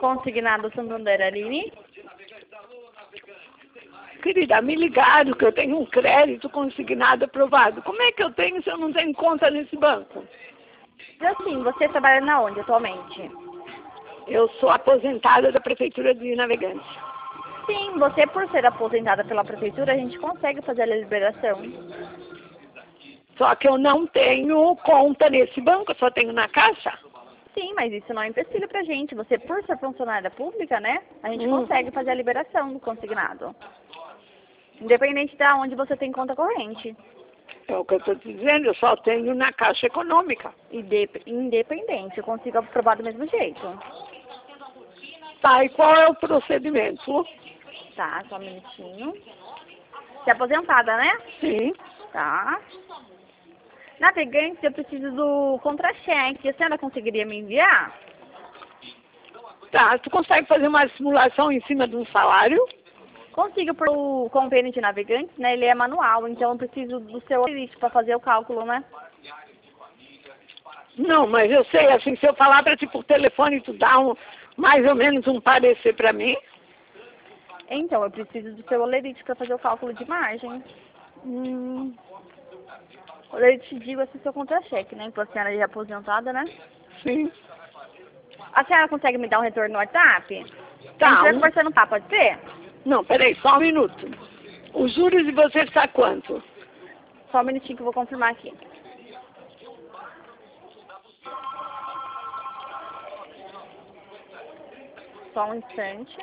Consignado Santander, Aline. Querida, me ligaram que eu tenho um crédito consignado aprovado. Como é que eu tenho se eu não tenho conta nesse banco? Assim, você trabalha na onde atualmente? Eu sou aposentada da Prefeitura de Navegantes. Sim, você por ser aposentada pela prefeitura, a gente consegue fazer a liberação. Só que eu não tenho conta nesse banco, eu só tenho na Caixa. Sim, mas isso não é empecilho pra gente. Você, por ser funcionária pública, né? A gente consegue fazer a liberação do consignado. Independente de onde você tem conta corrente. É o que eu estou te dizendo, eu só tenho na Caixa Econômica. Independente, eu consigo aprovar do mesmo jeito. Tá, e qual é o procedimento? Tá, só um minutinho. Você é aposentada, né? Sim. Tá. Navegante, eu preciso do contra-cheque. A senhora conseguiria me enviar? Tá, tu consegue fazer uma simulação em cima de um salário? Consigo por o convênio de navegantes, né? Ele é manual, então eu preciso do seu list para fazer o cálculo, né? Não, mas eu sei, assim, se eu falar para ti por telefone, tu dá mais ou menos um parecer para mim? Então, eu preciso do seu olerite para fazer o cálculo de margem. O olerite digo assim, seu contra-cheque, né? Porque a senhora é aposentada, né? Sim. A senhora consegue me dar um retorno no WhatsApp? Tá. A gente vai conversando, tá? Pode ser? Não, peraí, só um minuto. Os juros de você está quanto? Só um minutinho que eu vou confirmar aqui. Só um instante.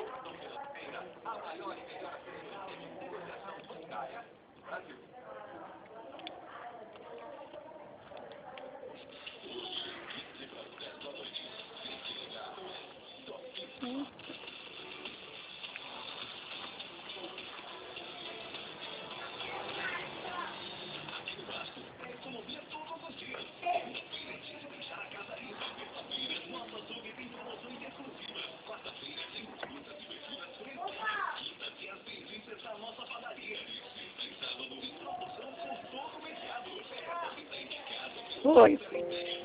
Oi.